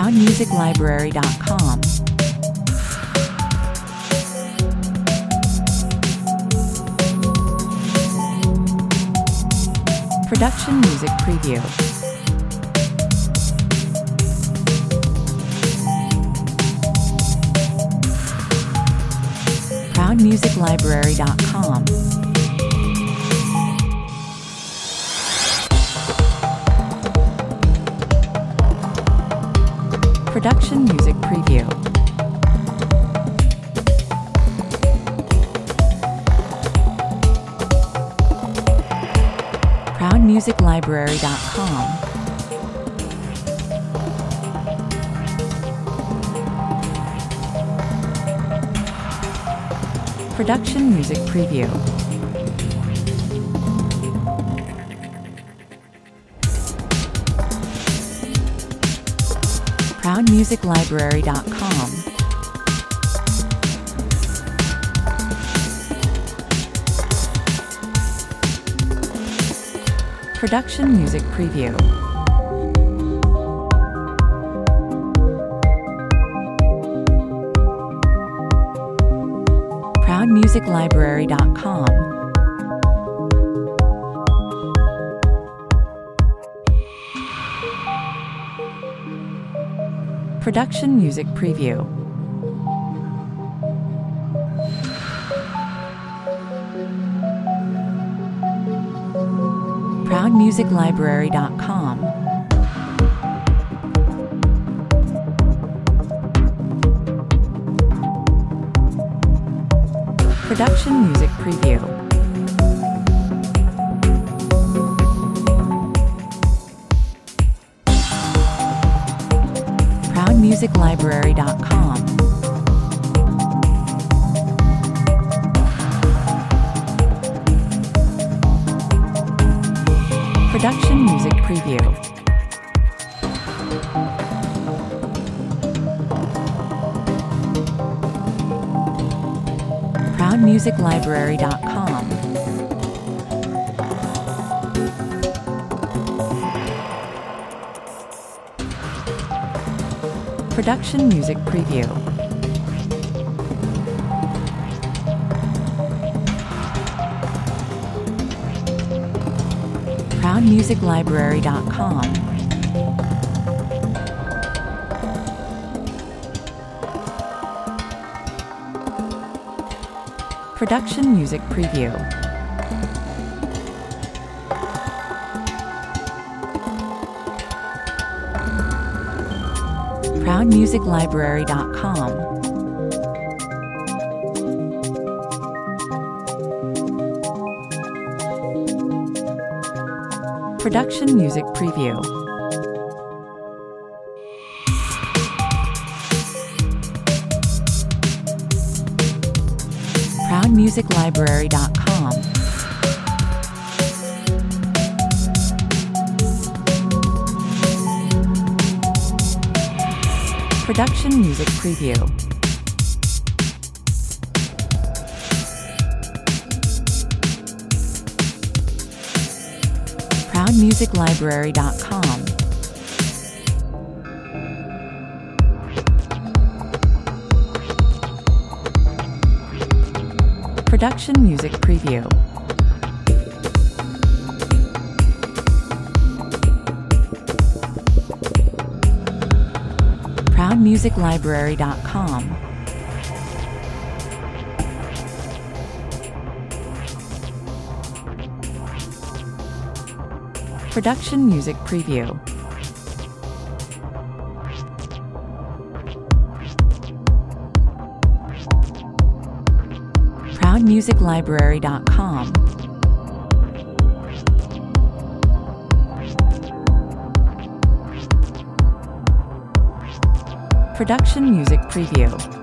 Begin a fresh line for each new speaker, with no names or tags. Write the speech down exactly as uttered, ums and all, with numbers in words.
proud music library dot com. Production Music Preview. proud music library dot com. Production Music Preview. proud music library dot com. Production Music Preview. proud music library dot com. Production Music Preview. proud music library dot com. Production Music Preview. proud music library dot com. Production Music Preview. proud music library dot com. Production Music Preview. proud music library dot com. Production Music Preview. proud music library dot com. Production Music Preview. proud music library dot com. Production Music Preview. proud music library dot com. Production Music Preview. proud music library dot com. Production Music Preview. proud music library dot com. Production Music Preview. proud music library dot com. Production Music Preview.